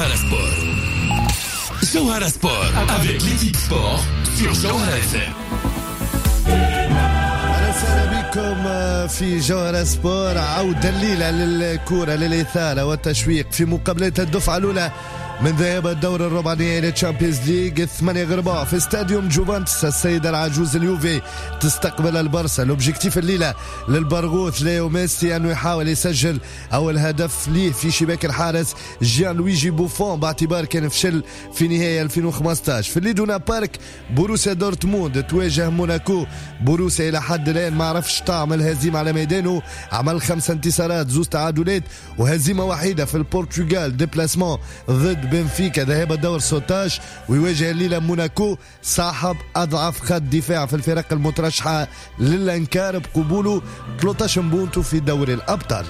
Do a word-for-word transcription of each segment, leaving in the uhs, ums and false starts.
Jawhara Sport. Jawhara Sport avec l'équipe sport sur Jawhara F M. أهلا بكم في جوهرة سبور. عودة الليلة للكرة للإثارة والتشويق في مقابلة الدفعة الأولى من ذهاب الدور الربع نهائي للتشامبيونز ليج ثمانية غرباء في استاديوم جوفنتوس. السيدة العجوز اليوفي تستقبل البارسا. الأوبجيكتيف الليلة للبرغوث ليو ميسي أنه يحاول يسجل أول هدف ليه في شباك الحارس جيان لويجي بوفون باعتبار كان فشل في نهاية ألفين وخمسة عشر. في الليدونا بارك بوروسيا دورتموند تواجه موناكو. بوروسيا إلى حد الآن ما عرفش طعم الهزيمة على ميدانه، عمل خمسة انتصارات زوز تعادلات وهزيمة وحيدة في البرتغال ديبلاسمون ضد بنفيكا ذهاب الدور ستة عشر، ويواجه الليلة موناكو صاحب أضعف خط دفاع في الفرق المترشحة للإنكار بقبوله ثلاثة عشر بونتو في دوري الأبطال.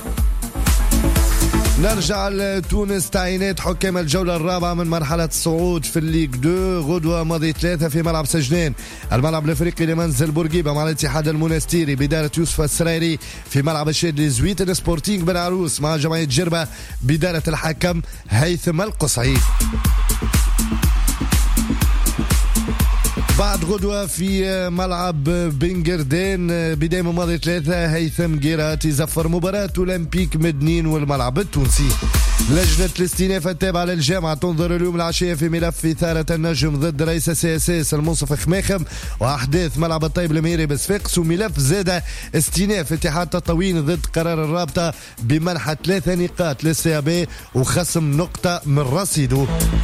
نرجع لتونس. تعيينات حكام الجولة الرابعة من مرحلة الصعود في الليج دو غدوة ماضي ثلاثة في ملعب سجنان، الملعب الافريقي لمنزل بورقيبة مع الاتحاد المنستيري بدارة يوسف السرايري. في ملعب الشاد لزويتن سبورتينغ بن عروس مع جمعية جربة بدارة الحكم هيثم القصعي. بعد غدوة في ملعب بنجردين بداية من ماضي ثلاثة هيثم جيرات يزفر مباراة أولمبيك مدنين والملعب التونسي. لجنة الاستئناف التابعة للجامعة تنظر اليوم العشية في ملف إثارة النجم ضد رئيس سي اس اس المنصف خماخم وأحداث ملعب الطيب المهيري بصفاقس، وملف زادة استئناف اتحاد تطاوين ضد قرار الرابطة بمنح ثلاثة نقاط للسي بي وخصم نقطة من رصيده.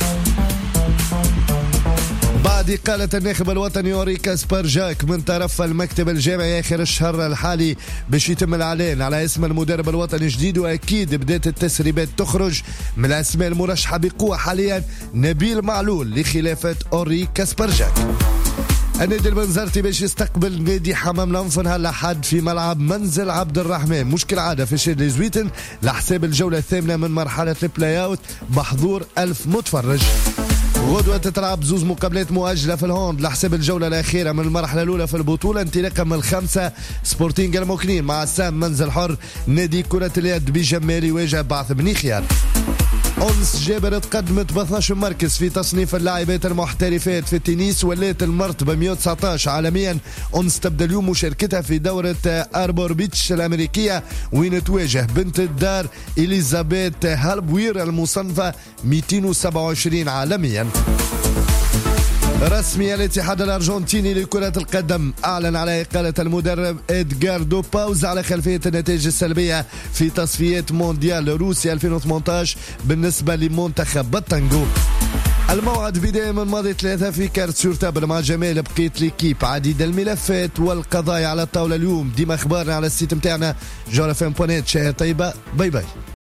بعد إقالة الناخب الوطني أوريكا سبارجاك من طرف المكتب الجامعي آخر الشهر الحالي باش يتم الإعلان على اسم المدرب الوطني الجديد، وأكيد بدأت التسريبات تخرج من الأسماء المرشحة بقوة حاليا نبيل معلول لخلافة أوريكا سبارجاك. النادي البنزرتي باش يستقبل نادي حمام لنفن هالأحد في ملعب منزل عبد الرحمن مشكل عادة في شادي زويتن لحساب الجولة الثامنة من مرحلة البلاي اوت بحضور ألف متفرج. غدوة تتلعب زوز مقابلات مؤجلة في الهوند لحساب الجولة الأخيرة من المرحلة الأولى في البطولة انطلاقا من الخمسة. سبورتينغ المكنين مع السام منزل حر. نادي كرة اليد بجمال يواجه بعث بني خيار. أنس جابر تقدمت ب اثناش مركز في تصنيف اللاعبات المحترفات في التنس، ولات المرتبة مئة وتسعة عشر عالميا. أنس تبدأ اليوم مشاركتها في دورة أربور بيتش الأمريكية وين تواجه بنت الدار إليزابيث هالبوير المصنفة مئتين وسبعة وعشرين عالميا. رسمي الاتحاد الأرجنتيني لكرة القدم أعلن على إقالة المدرب إدغاردو باوز على خلفية النتائج السلبية في تصفيات مونديال روسيا ألفين وثمانية عشر بالنسبة لمنتخب التانجو. الموعد بداية من ماضي ثلاثة في كارت سورتابل مع جمال بقية ليكيب. عديد الملفات والقضايا على الطاولة اليوم. ديما أخبارنا على السيت متاعنا جوهرة فام بوانيت. شهر طيبة. باي باي.